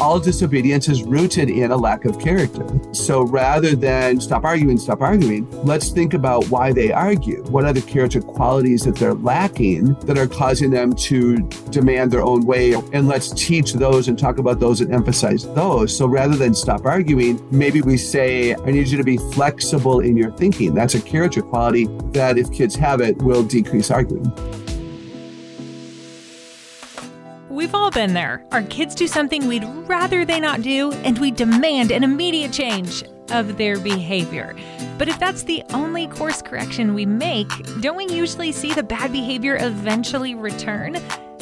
all disobedience is rooted in a lack of character. So rather than stop arguing, let's think about why they argue. What are the character qualities that they're lacking that are causing them to demand their own way? And let's teach those and talk about those and emphasize those. So rather than stop arguing, maybe we say, I need you to be flexible in your thinking. That's a character quality that if kids have it, will decrease arguing. We've all been there. Our kids do something we'd rather they not do, and we demand an immediate change of their behavior. But if that's the only course correction we make, don't we usually see the bad behavior eventually return?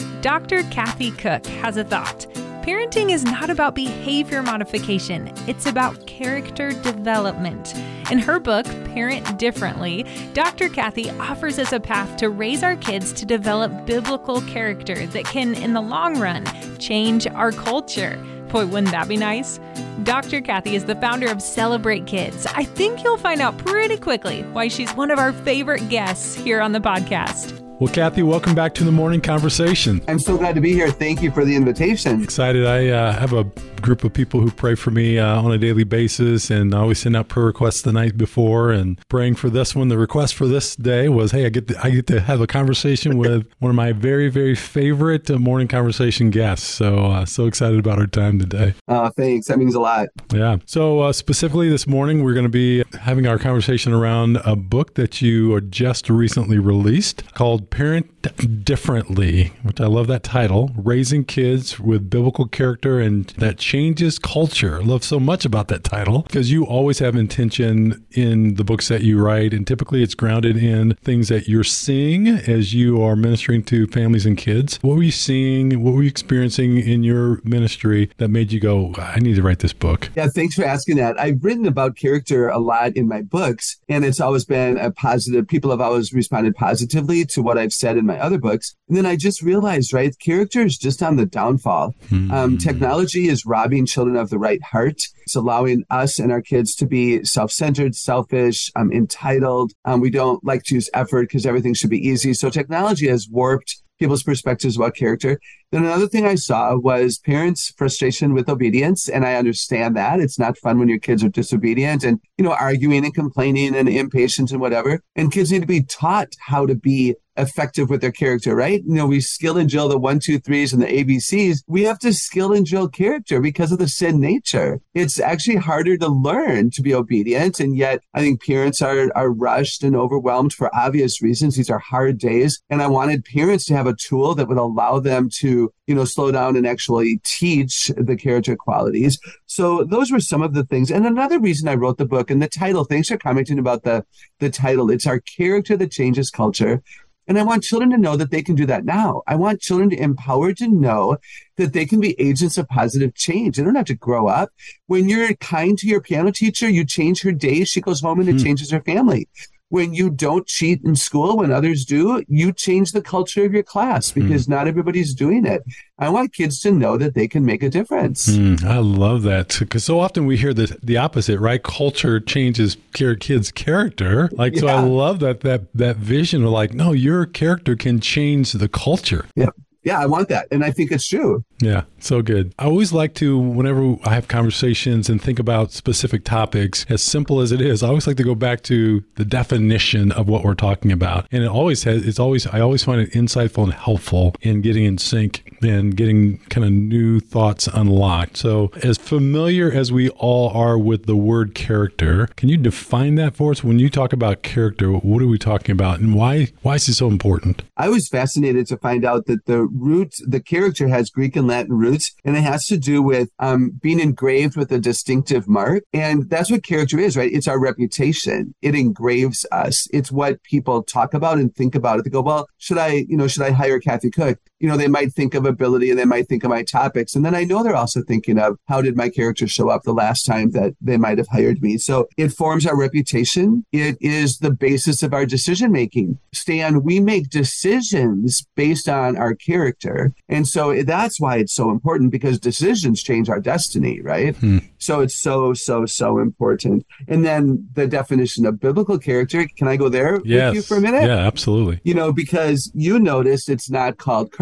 Dr. Kathy Koch has a thought. Parenting is not about behavior modification. It's about character development. In her book, Parent Differently, Dr. Kathy offers us a path to raise our kids to develop biblical character that can, in the long run, change our culture. Boy, wouldn't that be nice? Dr. Kathy is the founder of Celebrate Kids. I think you'll find out pretty quickly why she's one of our favorite guests here on the podcast. Well, Kathy, welcome back to the Morning Conversation. I'm so glad to be here. Thank you for the invitation. Excited. I have a group of people who pray for me on a daily basis, and I always send out prayer requests the night before. And praying for this one, the request for this day was, hey, I get to have a conversation with one of my very, very favorite Morning Conversation guests. So excited about our time today. Oh, thanks. That means a lot. Yeah. So specifically this morning, we're going to be having our conversation around a book that you just recently released called Parent Differently, which I love that title, Raising Kids with Biblical Character and That Changes Culture. I love so much about that title because you always have intention in the books that you write, and typically it's grounded in things that you're seeing as you are ministering to families and kids. What were you seeing? What were you experiencing in your ministry that made you go, I need to write this book? Yeah, thanks for asking that. I've written about character a lot in my books, and it's always been a positive. People have always responded positively to what I've said in my other books. And then I just realized, right, character is just on the downfall. Technology is robbing children of the right heart. It's allowing us and our kids to be self-centered, selfish, entitled. We don't like to use effort because everything should be easy. So technology has warped people's perspectives about character. Then another thing I saw was parents' frustration with obedience. And I understand that. It's not fun when your kids are disobedient and, arguing and complaining and impatient and whatever. And kids need to be taught how to be effective with their character, right? We skill and drill the 1, 2, 3s and the ABCs. We have to skill and drill character because of the sin nature. It's actually harder to learn to be obedient. And yet I think parents are rushed and overwhelmed for obvious reasons. These are hard days. And I wanted parents to have a tool that would allow them to, slow down and actually teach the character qualities. So those were some of the things. And another reason I wrote the book and the title, thanks for commenting about the title. It's Our Character That Changes Culture. And I want children to know that they can do that now. I want children to empowered to know that they can be agents of positive change. They don't have to grow up. When you're kind to your piano teacher, you change her day. She goes home and it changes her family. When you don't cheat in school when others do, you change the culture of your class because not everybody's doing it. I want kids to know that they can make a difference. I love that because so often we hear the opposite, right? Culture changes kids' character. So I love that vision of no, your character can change the culture. Yeah. Yeah, I want that. And I think it's true. Yeah, so good. I always like to, whenever I have conversations and think about specific topics, as simple as it is, I always like to go back to the definition of what we're talking about. And I always find it insightful and helpful in getting in sync and getting kind of new thoughts unlocked. So as familiar as we all are with the word character, can you define that for us? When you talk about character, what are we talking about and why is it so important? I was fascinated to find out that the character has Greek and Latin roots, and it has to do with being engraved with a distinctive mark. And that's what character is, right? It's our reputation. It engraves us. It's what people talk about and think about. They go, well, should I hire Kathy Koch? They might think of ability and they might think of my topics. And then I know they're also thinking of how did my character show up the last time that they might have hired me. So it forms our reputation. It is the basis of our decision making. Stan, we make decisions based on our character. And so that's why it's so important because decisions change our destiny, right? So it's so, so, so important. And then the definition of biblical character, can I go there with you for a minute? Yeah, absolutely. Because you noticed it's not called Christ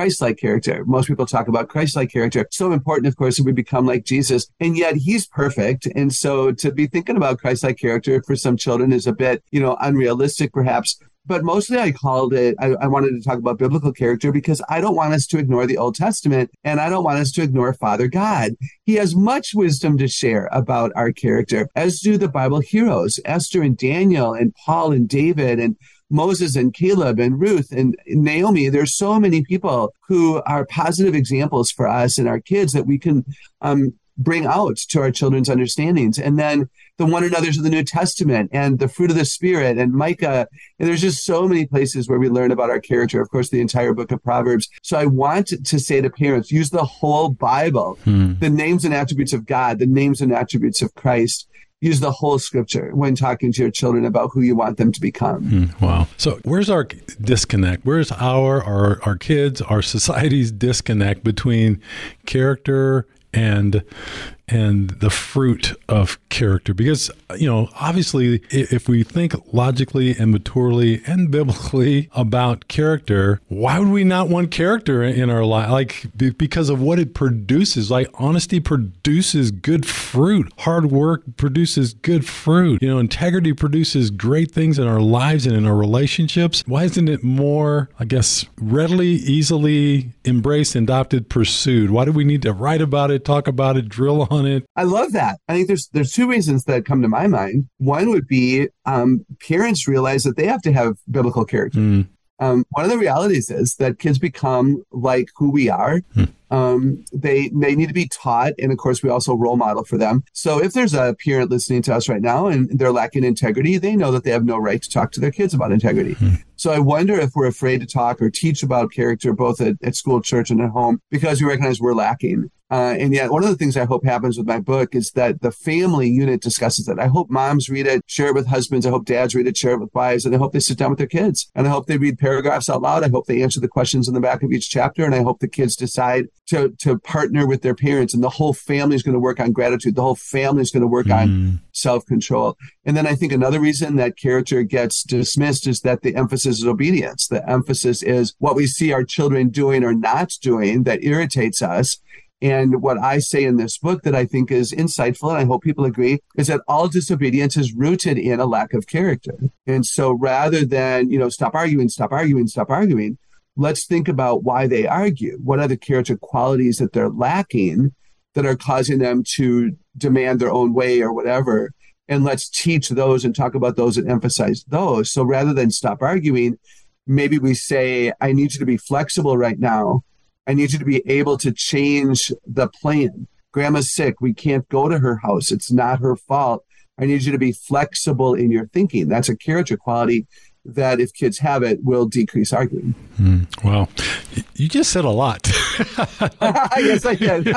Christ-like character. Most people talk about Christ-like character. So important, of course, that we become like Jesus, and yet he's perfect. And so to be thinking about Christ-like character for some children is a bit, unrealistic perhaps. But mostly I wanted to talk about biblical character because I don't want us to ignore the Old Testament, and I don't want us to ignore Father God. He has much wisdom to share about our character, as do the Bible heroes, Esther and Daniel and Paul and David and Moses and Caleb and Ruth and Naomi. There's so many people who are positive examples for us and our kids that we can bring out to our children's understandings. And then the one another's of the New Testament and the fruit of the Spirit and Micah. And there's just so many places where we learn about our character. Of course, the entire book of Proverbs. So I want to say to parents, use the whole Bible, the names and attributes of God, the names and attributes of Christ. Use the whole scripture when talking to your children about who you want them to become. Wow. So where's our disconnect? Where's our kids, our society's disconnect between character and the fruit of character? Because, obviously, if we think logically and maturely and biblically about character, why would we not want character in our life? Like, because of what it produces. Like, honesty produces good fruit. Hard work produces good fruit. Integrity produces great things in our lives and in our relationships. Why isn't it more, readily, easily embraced, adopted, pursued? Why do we need to write about it, talk about it, drill on it? I love that. I think there's two reasons that come to my mind. One would be parents realize that they have to have biblical character. One of the realities is that kids become like who we are. They need to be taught, and of course we also role model for them. So if there's a parent listening to us right now and they're lacking integrity, they know that they have no right to talk to their kids about integrity. So I wonder if we're afraid to talk or teach about character both at school, church, and at home because we recognize we're lacking. And yet one of the things I hope happens with my book is that the family unit discusses it. I hope moms read it, share it with husbands. I hope dads read it, share it with wives. And I hope they sit down with their kids. And I hope they read paragraphs out loud. I hope they answer the questions in the back of each chapter. And I hope the kids decide to partner with their parents. And the whole family is going to work on gratitude. The whole family is going to work on self-control. And then I think another reason that character gets dismissed is that the emphasis is obedience. The emphasis is what we see our children doing or not doing that irritates us. And what I say in this book that I think is insightful, and I hope people agree, is that all disobedience is rooted in a lack of character. And so rather than, stop arguing, let's think about why they argue. What are the character qualities that they're lacking that are causing them to demand their own way or whatever? And let's teach those and talk about those and emphasize those. So rather than stop arguing, maybe we say, I need you to be flexible right now. I need you to be able to change the plan. Grandma's sick. We can't go to her house. It's not her fault. I need you to be flexible in your thinking. That's a character quality that if kids have it will decrease arguing. Wow. You just said a lot. Yes, I did.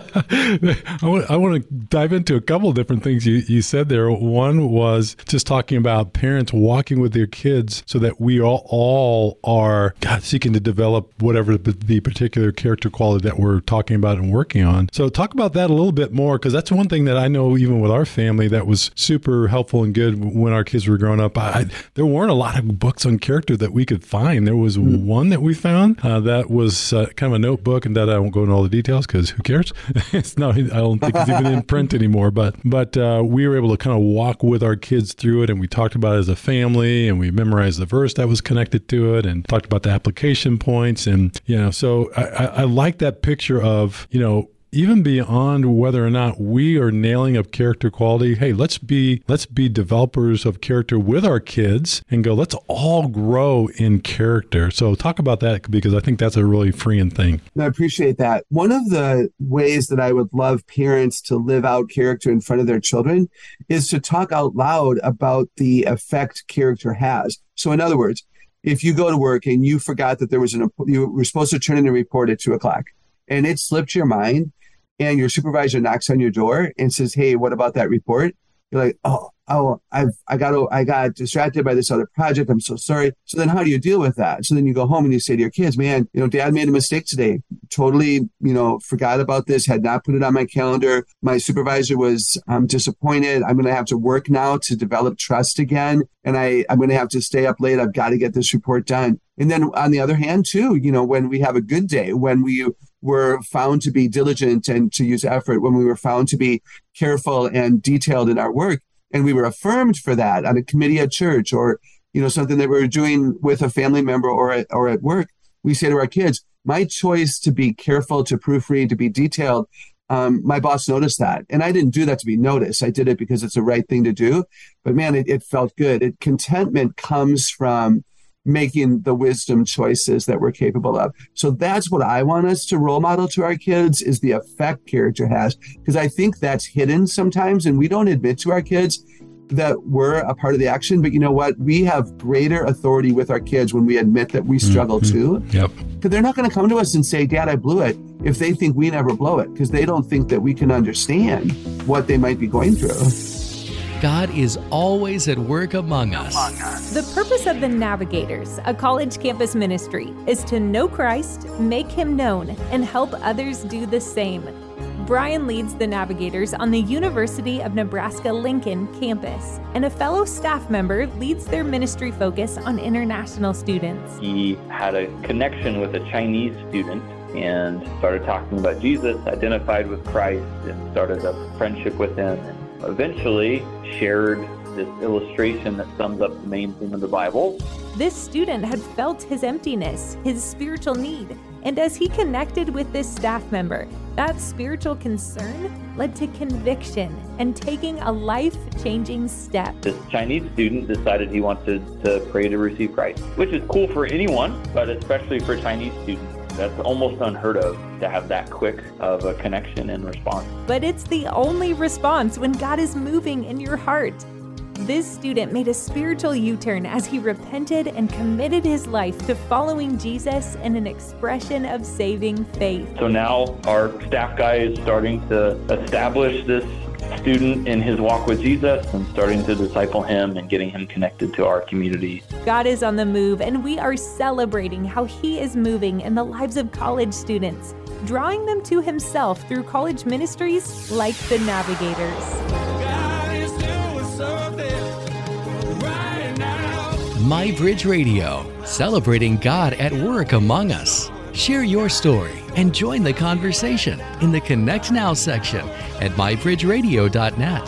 I want to dive into a couple of different things you said there. One was just talking about parents walking with their kids so that we all are seeking to develop whatever the particular character quality that we're talking about and working on. So talk about that a little bit more, because that's one thing that I know even with our family that was super helpful and good when our kids were growing up. There weren't a lot of books on character that we could find. There was one that we found that was kind of a notebook, and that I won't go into all the details because who cares? I don't think it's even in print anymore. But we were able to kind of walk with our kids through it, and we talked about it as a family, and we memorized the verse that was connected to it, and talked about the application points, and so I like that picture of even beyond whether or not we are nailing of character quality, hey, let's be developers of character with our kids and go, let's all grow in character. So talk about that, because I think that's a really freeing thing. I appreciate that. One of the ways that I would love parents to live out character in front of their children is to talk out loud about the effect character has. So in other words, if you go to work and you forgot that you were supposed to turn in a report at 2:00 and it slipped your mind, and your supervisor knocks on your door and says, hey, what about that report? You're like, oh, oh, I got distracted by this other project. I'm so sorry. So then how do you deal with that? So then you go home and you say to your kids, man, dad made a mistake today. Totally, forgot about this, had not put it on my calendar. My supervisor was disappointed. I'm going to have to work now to develop trust again. And I'm going to have to stay up late. I've got to get this report done. And then on the other hand, too, when we have a good day, when we were found to be diligent and to use effort, when we were found to be careful and detailed in our work, and we were affirmed for that on a committee at church or, something that we were doing with a family member or at work, we say to our kids, my choice to be careful, to proofread, to be detailed, my boss noticed that. And I didn't do that to be noticed. I did it because it's the right thing to do. But man, it felt good. Contentment comes from making the wisdom choices that we're capable of. So that's what I want us to role model to our kids, is the effect character has. Because I think that's hidden sometimes, and we don't admit to our kids that we're a part of the action. But you know what? We have greater authority with our kids when we admit that we struggle too. Yep. Because they're not going to come to us and say, Dad, I blew it, if they think we never blow it, because they don't think that we can understand what they might be going through. God is always at work among us. The purpose of the Navigators, a college campus ministry, is to know Christ, make him known, and help others do the same. Brian leads the Navigators on the University of Nebraska-Lincoln campus, and a fellow staff member leads their ministry focus on international students. He had a connection with a Chinese student and started talking about Jesus, identified with Christ, and started a friendship with him. Eventually shared this illustration that sums up the main theme of the Bible. This student had felt his emptiness, his spiritual need, and as he connected with this staff member, that spiritual concern led to conviction and taking a life-changing step. This Chinese student decided he wanted to pray to receive Christ, which is cool for anyone, but especially for Chinese students. That's almost unheard of, to have that quick of a connection and response. But it's the only response when God is moving in your heart. This student made a spiritual U-turn as he repented and committed his life to following Jesus in an expression of saving faith. So now our staff guy is starting to establish this student in his walk with Jesus and starting to disciple him and getting him connected to our community. God is on the move, and we are celebrating how he is moving in the lives of college students, drawing them to himself through college ministries like the Navigators. God is doing something right now. MyBridge Radio, celebrating God at work among us. Share your story and join the conversation in the Connect Now section at mybridgeradio.net.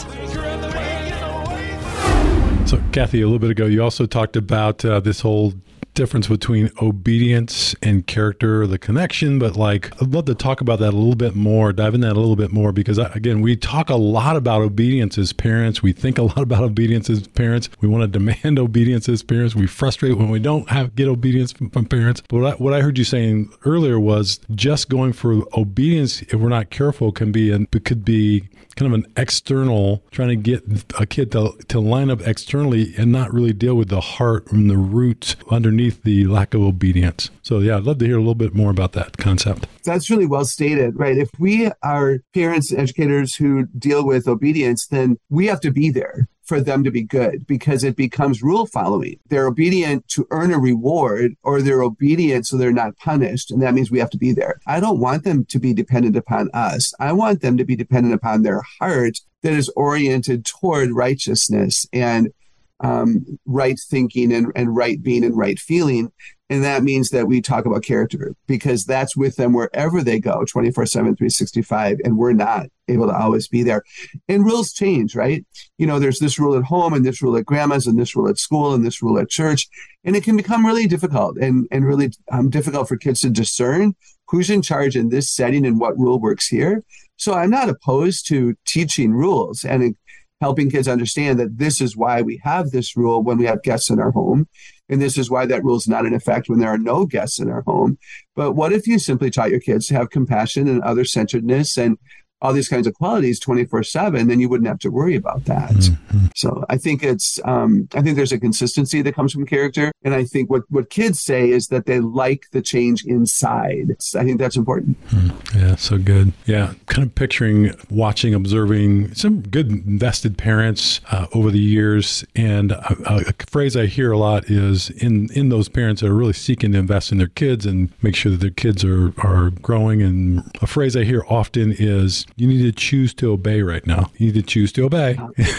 So, Kathy, a little bit ago, you also talked about this whole difference between obedience and character, the connection, but I'd love to talk about that a little bit more, dive in that a little bit more, because again, we talk a lot about obedience as parents. We think a lot about obedience as parents. We want to demand obedience as parents. We frustrate when we don't get obedience from parents. But what I heard you saying earlier was just going for obedience, if we're not careful, could be kind of an external, trying to get a kid to line up externally and not really deal with the heart and the roots underneath the lack of obedience. So yeah, I'd love to hear a little bit more about that concept. That's really well stated, right? If we are parents and educators who deal with obedience, then we have to be there for them to be good, because it becomes rule following. They're obedient to earn a reward, or they're obedient so they're not punished. And that means we have to be there. I don't want them to be dependent upon us. I want them to be dependent upon their heart that is oriented toward righteousness and right thinking and right being and right feeling. And that means that we talk about character, because that's with them wherever they go, 24/7, 365, and we're not able to always be there. And rules change, right? There's this rule at home and this rule at grandma's and this rule at school and this rule at church. And it can become really difficult and really difficult for kids to discern who's in charge in this setting and what rule works here. So I'm not opposed to teaching rules and helping kids understand that this is why we have this rule when we have guests in our home. And this is why that rule is not in effect when there are no guests in our home. But what if you simply taught your kids to have compassion and other-centeredness and all these kinds of qualities 24/7, then you wouldn't have to worry about that. Mm-hmm. So I think I think there's a consistency that comes from character. And I think what kids say is that they like the change inside. I think that's important. Yeah, so good. Yeah, kind of picturing, watching, observing some good invested parents over the years. And a phrase I hear a lot is in those parents that are really seeking to invest in their kids and make sure that their kids are growing. And a phrase I hear often is, you need to choose to obey right now. You need to choose to obey.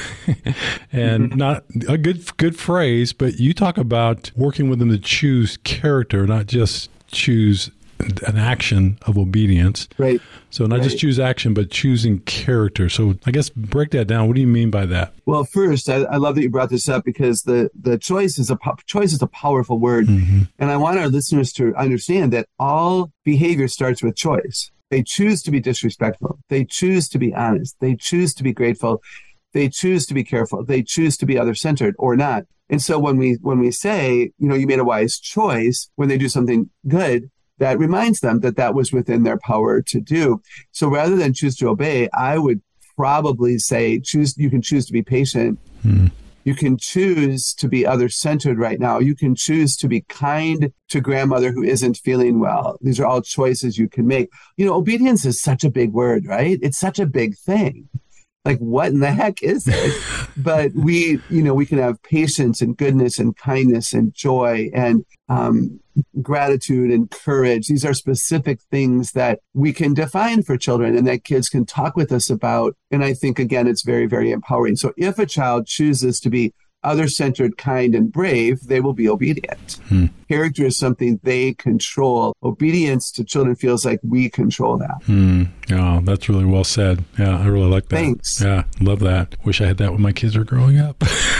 And not a good phrase, but you talk about working with them to choose character, not just choose an action of obedience. Right. So not just choose action, but choosing character. So I guess break that down. What do you mean by that? Well, first, I love that you brought this up because the choice is a powerful word. Mm-hmm. And I want our listeners to understand that all behavior starts with choice. They choose to be disrespectful. They choose to be honest. They choose to be grateful. They choose to be careful. They choose to be other-centered or not. And so when we say, you made a wise choice, when they do something good, that reminds them that was within their power to do. So rather than choose to obey, I would probably say you can choose to be patient. You can choose to be other-centered right now. You can choose to be kind to grandmother who isn't feeling well. These are all choices you can make. Obedience is such a big word, right? It's such a big thing. Like, what in the heck is it? But we can have patience and goodness and kindness and joy and gratitude and courage. These are specific things that we can define for children and that kids can talk with us about. And I think, again, it's very, very empowering. So if a child chooses to be other-centered, kind, and brave, they will be obedient. Character is something they control. Obedience to children feels like we control that. Oh, that's really well said. Yeah, I really like that. Thanks. Yeah, love that. Wish I had that when my kids are growing up.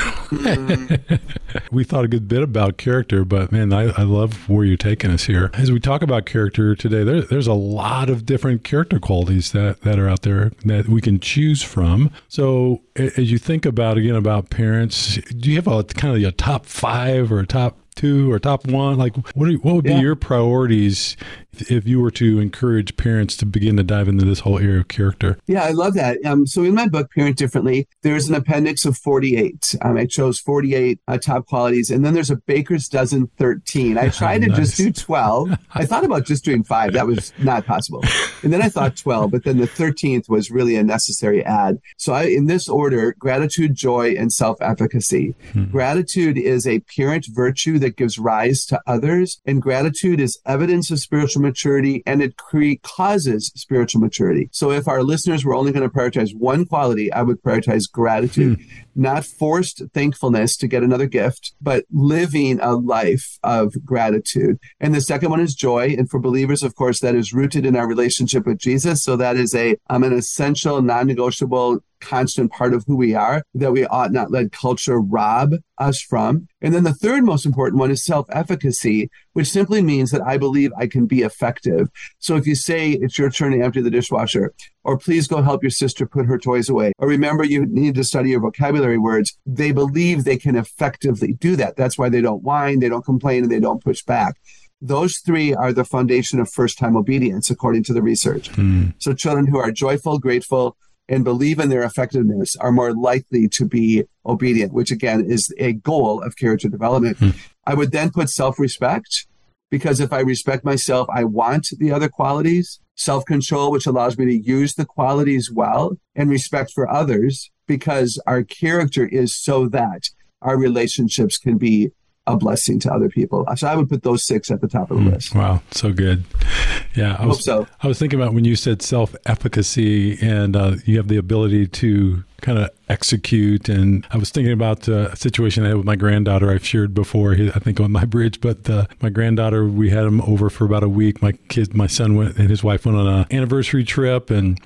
We thought a good bit about character, but man, I love where you're taking us here. As we talk about character today, there's a lot of different character qualities that are out there that we can choose from. So as you think about parents, do you have a kind of a top 5 or a top 2 or top 1? Like, what would be your priorities if you were to encourage parents to begin to dive into this whole area of character? Yeah, I love that. So in my book, Parent Differently, there's an appendix of 48. I chose 48 top qualities, and then there's a baker's dozen 13. I tried to just do 12. I thought about just doing 5. That was not possible. And then I thought 12, but then the 13th was really a necessary add. So in this order, gratitude, joy, and self-efficacy. Gratitude is a parent virtue that gives rise to others, and gratitude is evidence of spiritual maturity, and it causes spiritual maturity. So if our listeners were only going to prioritize one quality, I would prioritize gratitude, not forced thankfulness to get another gift, but living a life of gratitude. And the second one is joy. And for believers, of course, that is rooted in our relationship with Jesus. So that is an essential, non-negotiable, constant part of who we are that we ought not let culture rob us from. And then the third most important one is self-efficacy, which simply means that I believe I can be effective. So if you say it's your turn to empty the dishwasher, or please go help your sister put her toys away, or remember you need to study your vocabulary words, they believe they can effectively do that. That's why they don't whine, they don't complain, and they don't push back. Those 3 are the foundation of first-time obedience, according to the research. So children who are joyful, grateful, and believe in their effectiveness are more likely to be obedient, which again is a goal of character development. I would then put self-respect, because if I respect myself, I want the other qualities. Self-control, which allows me to use the qualities well, and respect for others, because our character is so that our relationships can be a blessing to other people. So I would put those 6 at the top of the list. Wow, so good. Yeah, I was thinking about when you said self-efficacy and you have the ability to kind of execute. And I was thinking about a situation I had with my granddaughter. I've shared before, I think on my bridge, but my granddaughter, we had him over for about a week. My son went and his wife went on an anniversary trip, and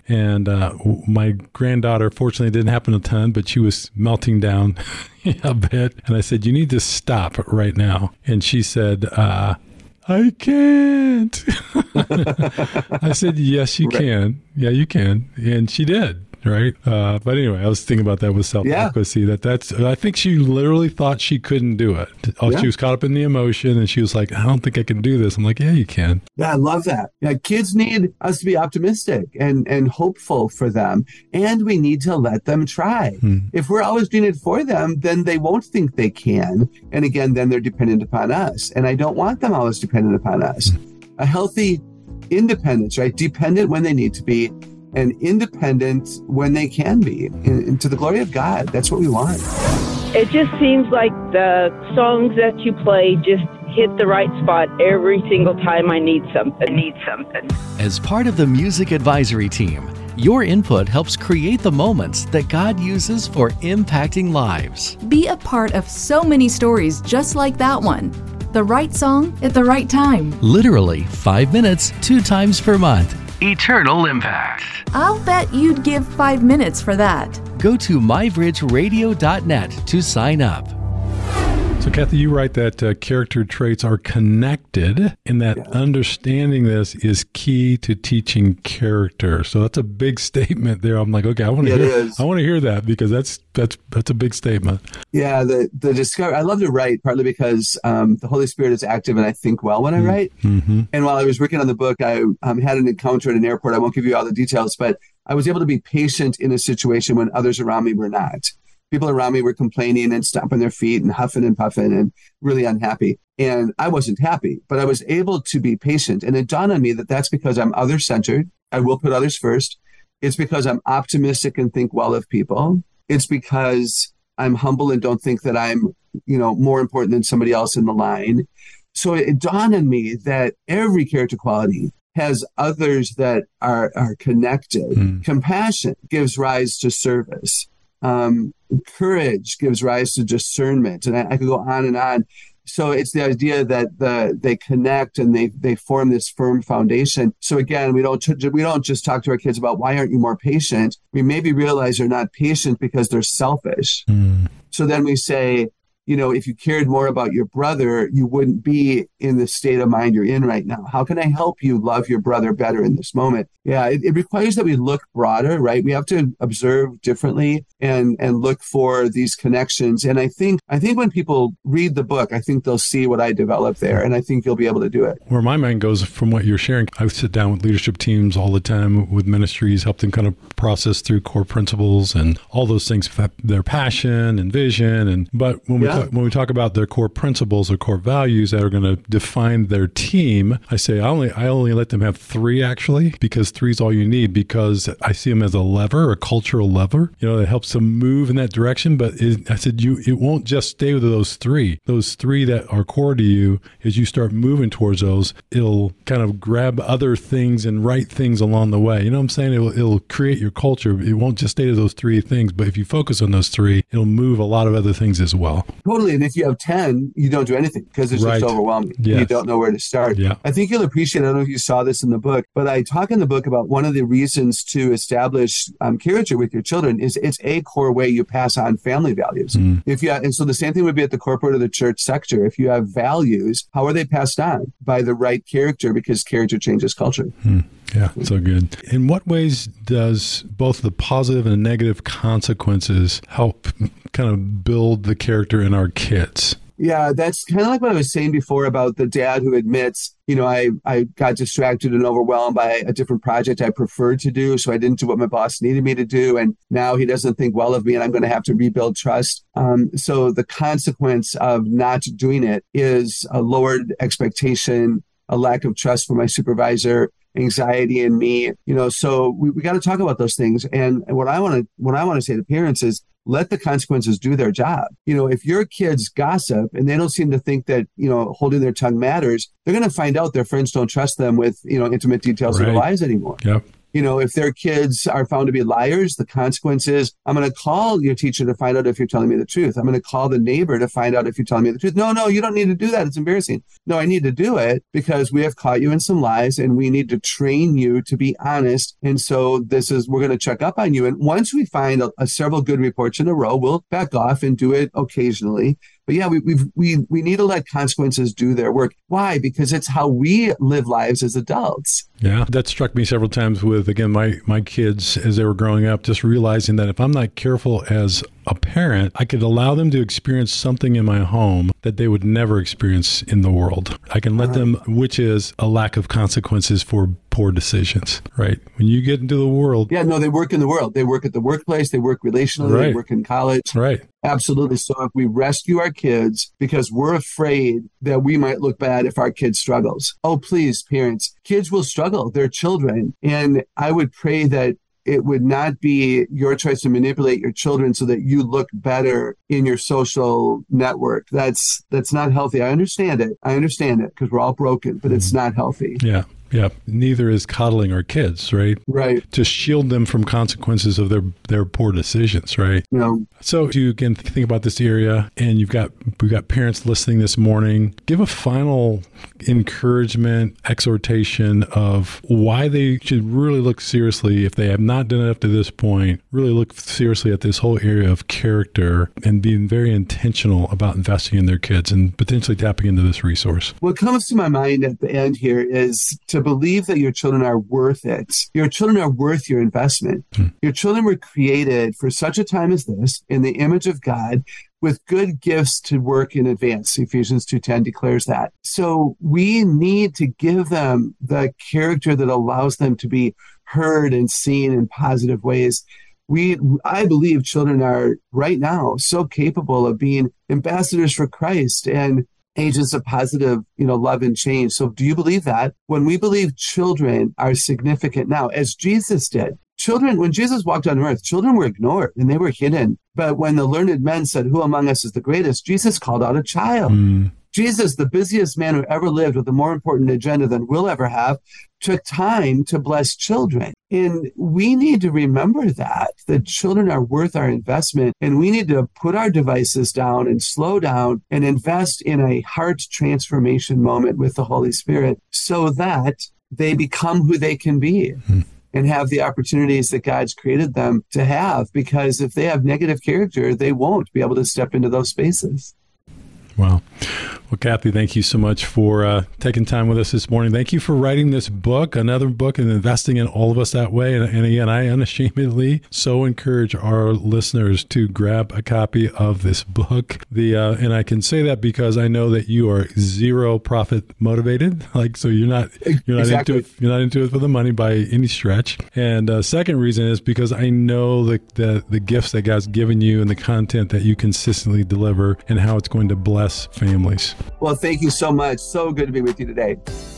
my granddaughter, fortunately, it didn't happen a ton, but she was melting down a bit. And I said, "You need to stop right now." And she said, "I can't." I said, "Yes, you can. Yeah, you can." And she did. right? But anyway, I was thinking about that with self-efficacy. I think she literally thought she couldn't do it. She was caught up in the emotion, and she was like, I don't think I can do this. I'm like, yeah, you can. Yeah, I love that. Yeah, kids need us to be optimistic and hopeful for them, and we need to let them try. If we're always doing it for them, then they won't think they can. And again, then they're dependent upon us. And I don't want them always dependent upon us. A healthy independence, right? Dependent when they need to be, and independent when they can be, and to the glory of God. That's what we want. It just seems like the songs that you play just hit the right spot every single time I need something. As part of the Music Advisory Team, your input helps create the moments that God uses for impacting lives. Be a part of so many stories just like that one. The right song at the right time. Literally 5 minutes, 2 times per month. Eternal impact. I'll bet you'd give 5 minutes for that. Go to mybridgeradio.net to sign up. So, Kathy, you write that character traits are connected, and that understanding this is key to teaching character. So that's a big statement there. I'm like, okay, I want to hear that, because that's a big statement. Yeah, the discovery. I love to write partly because the Holy Spirit is active, and I think well when I write. Mm-hmm. And while I was working on the book, I had an encounter at an airport. I won't give you all the details, but I was able to be patient in a situation when others around me were not. People around me were complaining and stomping their feet and huffing and puffing and really unhappy. And I wasn't happy, but I was able to be patient. And it dawned on me that that's because I'm other-centered. I will put others first. It's because I'm optimistic and think well of people. It's because I'm humble and don't think that I'm, more important than somebody else in the line. So it dawned on me that every character quality has others that are connected. Compassion gives rise to service. Courage gives rise to discernment, and I could go on and on. So it's the idea that they connect and they form this firm foundation. So again, we don't just talk to our kids about why aren't you more patient. We maybe realize they're not patient because they're selfish. So then we say, if you cared more about your brother, you wouldn't be in the state of mind you're in right now. How can I help you love your brother better in this moment? Yeah, it requires that we look broader, right? We have to observe differently and look for these connections. And I think when people read the book, I think they'll see what I developed there, and I think you'll be able to do it. Where my mind goes from what you're sharing, I sit down with leadership teams all the time with ministries, help them kind of process through core principles and all those things, their passion and vision. But when we talk about their core principles or core values that are going to define their team, I say I only let them have 3 actually, because 3 is all you need, because I see them as a lever, a cultural lever, that helps them move in that direction. But I said, it won't just stay with those 3. Those 3 that are core to you, as you start moving towards those, it'll kind of grab other things and write things along the way. You know what I'm saying? It'll create your culture. It won't just stay to those 3 things, but if you focus on those 3, it'll move a lot of other things as well. Totally. And if you have 10, you don't do anything because it's just overwhelming. Yes. You don't know where to start. Yeah. I think you'll appreciate, I don't know if you saw this in the book, but I talk in the book about one of the reasons to establish character with your children is it's a core way you pass on family values. And so the same thing would be at the corporate or the church sector. If you have values, how are they passed on? By the right character, because character changes culture. Yeah, so good. In what ways does both the positive and negative consequences help kind of build the character in our kids? Yeah, that's kind of like what I was saying before about the dad who admits, I got distracted and overwhelmed by a different project I preferred to do, so I didn't do what my boss needed me to do, and now he doesn't think well of me, and I'm going to have to rebuild trust. So the consequence of not doing it is a lowered expectation, a lack of trust for my supervisor, anxiety in me, so we got to talk about those things. And what I want to say to parents is, let the consequences do their job. If your kids gossip and they don't seem to think that, holding their tongue matters, they're going to find out their friends don't trust them with, intimate details of their lives anymore. Yep. If their kids are found to be liars, the consequence is, I'm going to call your teacher to find out if you're telling me the truth. I'm going to call the neighbor to find out if you're telling me the truth. No, you don't need to do that. It's embarrassing. No, I need to do it because we have caught you in some lies and we need to train you to be honest. And so we're going to check up on you. And once we find several good reports in a row, we'll back off and do it occasionally. But yeah, we need to let consequences do their work. Why? Because it's how we live lives as adults. Yeah, that struck me several times with, again, my kids as they were growing up, just realizing that if I'm not careful as a parent, I could allow them to experience something in my home that they would never experience in the world. I can let them, which is a lack of consequences for poor decisions, right? When you get into the world. Yeah, no, they work in the world. They work at the workplace. They work relationally. They work in college. Right. Absolutely. So if we rescue our kids because we're afraid that we might look bad if our kid struggles. Oh, please, parents, kids will struggle. They're children. And I would pray that it would not be your choice to manipulate your children so that you look better in your social network. That's not healthy. I understand it because we're all broken, but it's not healthy. Yeah. Yeah. Neither is coddling our kids, right? Right. To shield them from consequences of their poor decisions, right? No. So you again think about this area, and we've got parents listening this morning. Give a final encouragement, exhortation of why they should really look seriously, if they have not done it up to this point, really look seriously at this whole area of character and being very intentional about investing in their kids and potentially tapping into this resource. What comes to my mind at the end here is to believe that your children are worth it. Your children are worth your investment. Your children were created for such a time as this in the image of God, with good gifts to work in advance. Ephesians 2:10 declares that. So we need to give them the character that allows them to be heard and seen in positive ways. I believe children are right now so capable of being ambassadors for Christ and agents of positive, love and change. So do you believe that? When we believe children are significant now, as Jesus did, children, when Jesus walked on earth, children were ignored and they were hidden. But when the learned men said, "Who among us is the greatest?" Jesus called out a child. Jesus, the busiest man who ever lived with a more important agenda than we'll ever have, took time to bless children. And we need to remember that children are worth our investment. And we need to put our devices down and slow down and invest in a heart transformation moment with the Holy Spirit so that they become who they can be. And have the opportunities that God's created them to have. Because if they have negative character, they won't be able to step into those spaces. Wow. Well, Kathy, thank you so much for taking time with us this morning. Thank you for writing this book, another book, and investing in all of us that way. And again, I unashamedly so encourage our listeners to grab a copy of this book. And I can say that because I know that you are zero profit motivated. So you're not Exactly. into it for the money by any stretch. And second reason is because I know the gifts that God's given you and the content that you consistently deliver and how it's going to bless families. Well, thank you so much. So good to be with you today.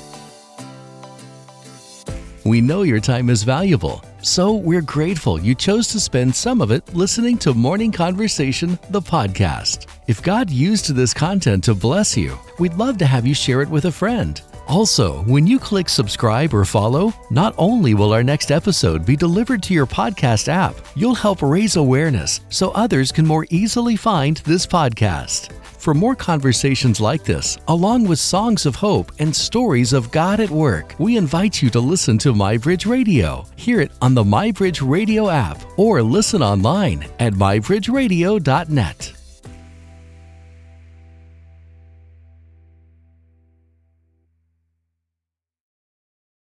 We know your time is valuable, so we're grateful you chose to spend some of it listening to Morning Conversation, the podcast. If God used this content to bless you, we'd love to have you share it with a friend. Also, when you click subscribe or follow, not only will our next episode be delivered to your podcast app, you'll help raise awareness so others can more easily find this podcast. For more conversations like this, along with songs of hope and stories of God at work, we invite you to listen to MyBridge Radio. Hear it on the MyBridge Radio app or listen online at mybridgeradio.net.